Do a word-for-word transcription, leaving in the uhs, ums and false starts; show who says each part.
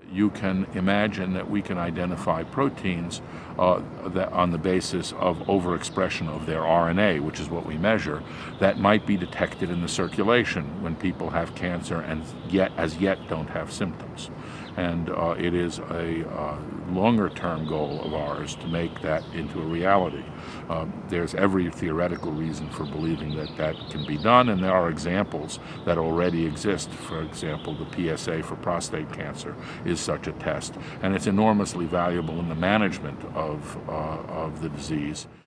Speaker 1: you can imagine that we can identify proteins uh, that on the basis of overexpression of their R N A, which is what we measure, that might be detected in the circulation when people have cancer and yet, as yet, don't have symptoms. And uh, it is a uh, longer-term goal of ours to make that into a reality. Uh, there's every theoretical reason for believing that that can be done, and there are examples that already exist. For example, the P S A for prostate cancer is such a test, and it's enormously valuable in the management of, uh, of the disease.